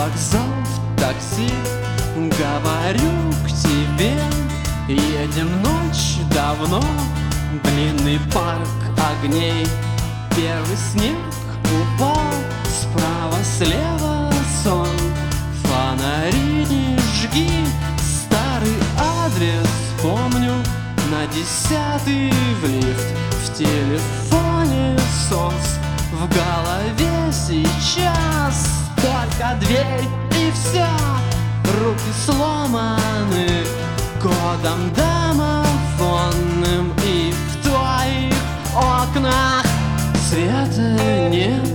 вокзал в такси, говорю к тебе: едем, ночь давно, длинный парк огней. Первый снег упал, справа-слева сон. Фонари не жги, старый адрес помню. На 10-й в лифт, в телефоне сос. В голове сейчас только дверь и все. Руки сломаны кодом домофонным, и в твоих окнах света нет.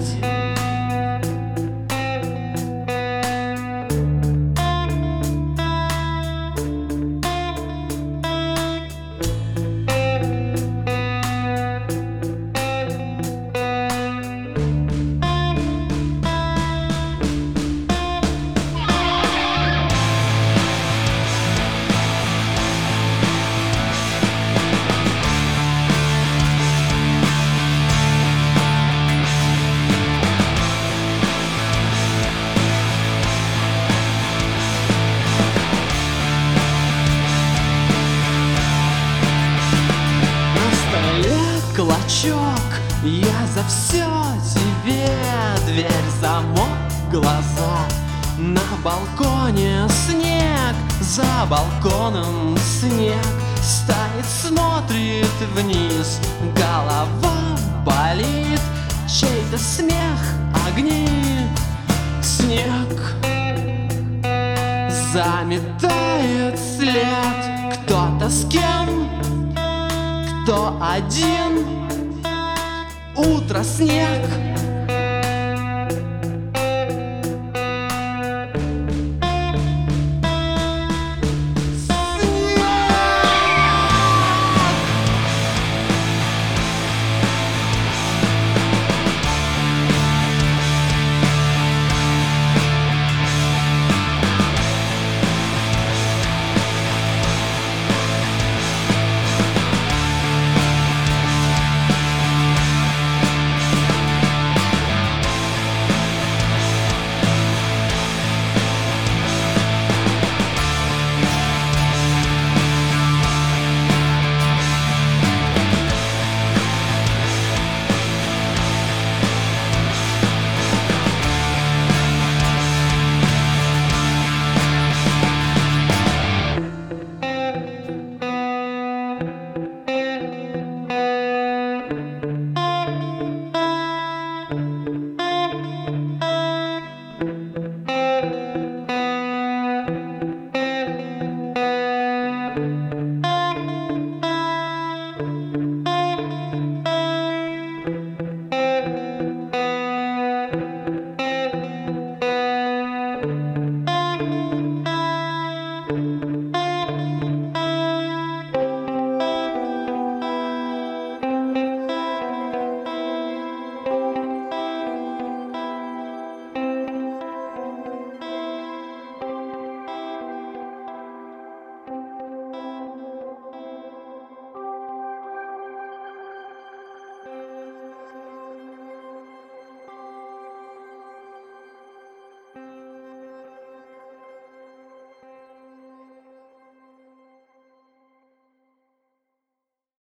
Клочок, я за все тебе. Дверь, замок, глаза. На балконе снег, за балконом снег. Стоит, смотрит вниз, голова болит. Чей-то смех, огни, снег заметает след. Кто-то с кем, кто один. Утро, снег,